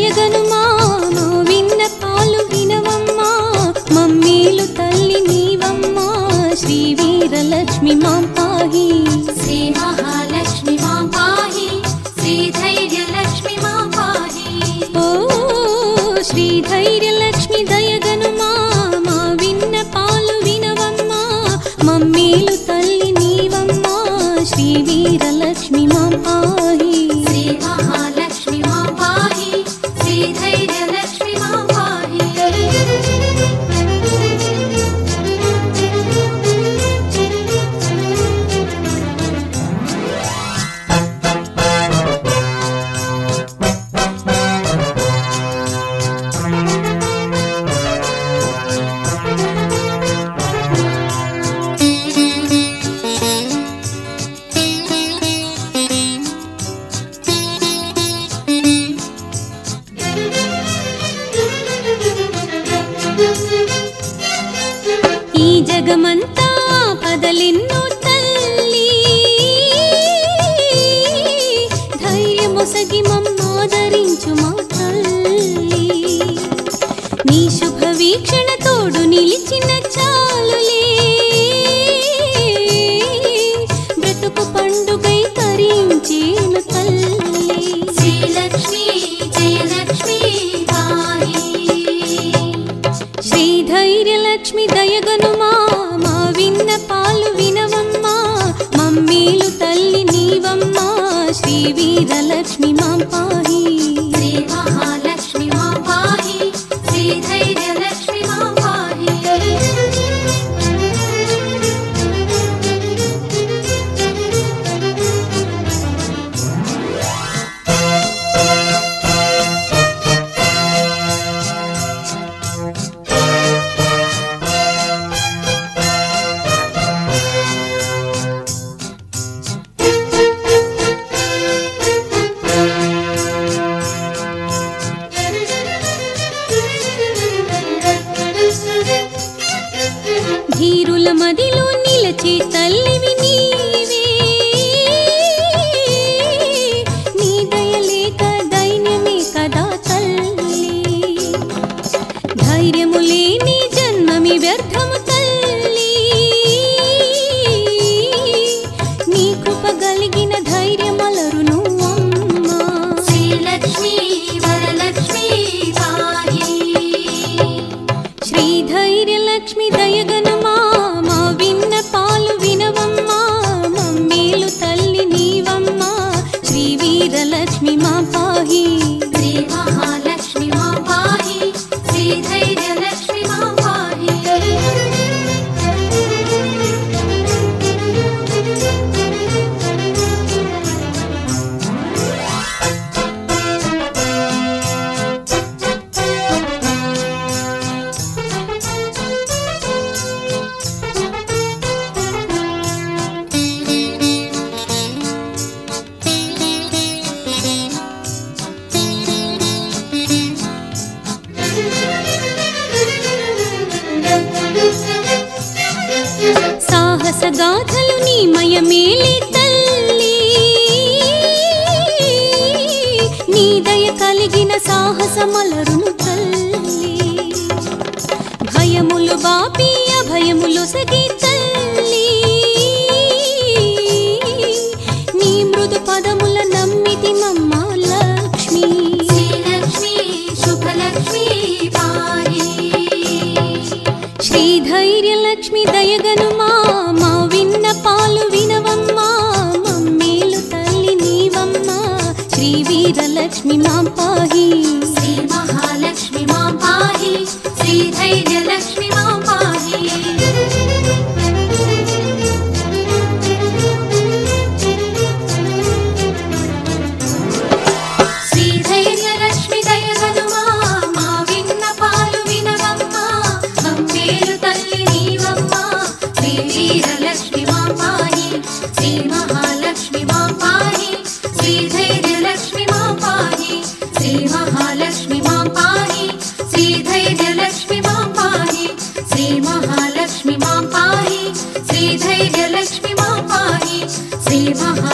దయగనుమా మా విన్నపాలు వినవమ్మా మమ్మీలు తల్లి నీవమ్మా శ్రీ వీరలక్ష్మి మాం పాహి శ్రీ మహాలక్ష్మి మాం పాహి శ్రీ ధైర్యలక్ష్మి మాం పాహి ఓ శ్రీ ధైర్యలక్ష్మి దయగనుమా మా విన్నపాలు వినవమ్మా మమ్మీలు తల్లి నీవమ్మా శ్రీ వీరలక్ష్మి మాం పాహి శ్రీ మహాలక్ష్మి మాం పాహి శ్రీ ధైర్యలక్ష్మి మాం పాహి ఈ జగమంతా పదలెన్నో తల్లి ధైర్యమొసగి మమ్మాదరించు మా తల్లి నీ శుభ వీక్షణ తోడు నిలిచిన చాలులే బ్రతుకు పండుగై తరించేను తల్లి శ్రీలక్ష్మి జయలక్ష్మి పాహి శ్రీ ధైర్యలక్ష్మి దయగనుమా మా విన్నపాలు వినవమ్మా మమ్మీలు తల్లి నీవమ్మా శ్రీ వీరలక్ష్మి మాం పాహి శ్రీ మహాలక్ష్మి మాం పాహి శ్రీ ధైర్యలక్ష్మి మాం పాహి ధీరుల మదిలో నిలచే తల్లివి నీవే నీ దయలేక దైన్యమే కదా తల్లి ధైర్యము లేని జన్మమి వ్యర్థము తల్లి నీ కృప కలిగిన ధైర్యమలరును అమ్మా శ్రీలక్ష్మి వరలక్ష్మి పాహి శ్రీ ధైర్యలక్ష్మి దయగనుమా మా విన్నపాలు వినవమ్మా మమ్మీలు తల్లి నీవమ్మా శ్రీ వీరలక్ష్మి మా పాహి శ్రీ మహాలక్ష్మి మాం పాహి శ్రీ ధైర్యలక్ష్మి మాం పాహి సాహస గాథలు నీ మయమేలి తల్లి నీ దయ కలిగిన సాహసమలరును తల్లి భయములు బాపి అభయములు సగి తల్లి నీ మృదు పదముల నమ్మితి మమ్మ లక్ష్మి శ్రీలక్ష్మి శుభలక్ష్మి పాహి శ్రీ ధైర్యలక్ష్మి దయగనుమా మా విన్నపాలు వినవమ్మా మమ్మీలు తల్లి నీవమ్మా శ్రీ వీరలక్ష్మి మాం పాహి శ్రీ మహాలక్ష్మి మాం పాహి శ్రీ ధైర్యలక్ష్మి మాం పాహి శ్రీ ధైర్యలక్ష్మి దయగనుమా మా విన్నపాలు వినవమ్మా మమ్మేలు తల్లి నీవమ్మా శ్రీ వీరలక్ష్మి మాం పాహి శ్రీ మహాలక్ష్మి మాం పాహి శ్రీ ధైర్యలక్ష్మి మాం పాహి శ్రీ మహాలక్ష్మి మాం పాహి శ్రీ ధైర్యలక్ష్మి మాం పాహి శ్రీ మహాలక్ష్మి మాం పాహి శ్రీ ధైర్యలక్ష్మి మాం పాహి శ్రీ మహా